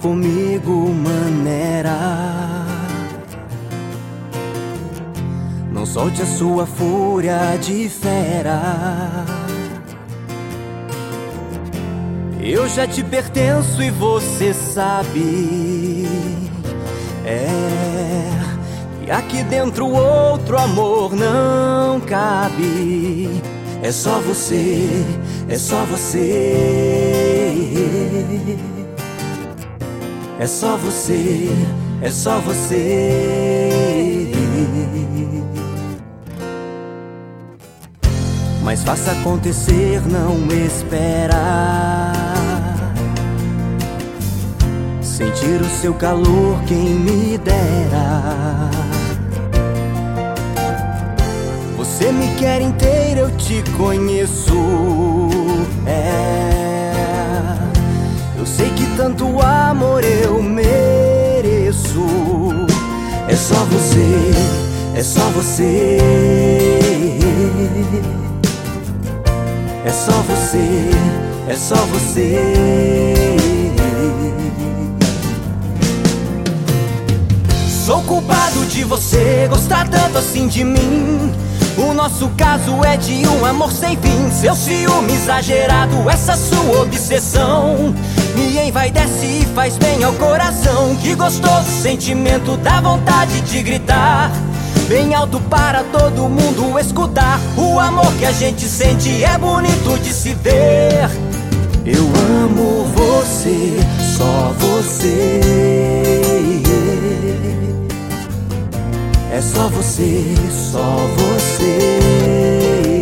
comigo maneira. Não solte a sua fúria de fera. Eu já te pertenço e você sabe. E aqui dentro outro amor não cabe. É só você, é só você. É só você, é só você. Mas faça acontecer, não esperar. Sentir o seu calor, quem me dera. Você me quer inteira, eu te conheço. Eu sei que tanto amor eu mereço. É só você, é só você. É só você, é só você. Sou culpado de você gostar tanto assim de mim. O nosso caso é de um amor sem fim. Seu ciúme exagerado, essa sua obsessão me envaidece e faz bem ao coração. Que gostoso sentimento, dá vontade de gritar bem alto para todo mundo escutar. O amor que a gente sente é bonito de se ver. Eu amo você, só você. É só você, só você.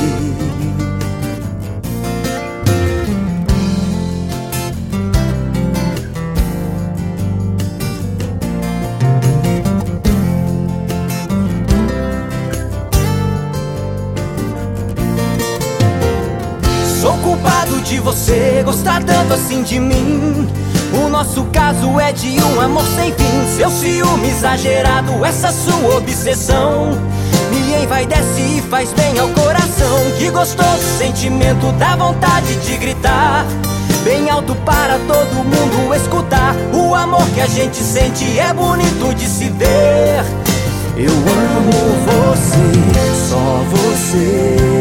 Sou culpado de você gostar tanto assim de mim. O nosso caso é de um amor sem fim. Seu ciúme exagerado, essa sua obsessão me envaidece e faz bem ao coração. Que gostoso sentimento, dá vontade de gritar bem alto para todo mundo escutar. O amor que a gente sente é bonito de se ver. Eu amo você, só você.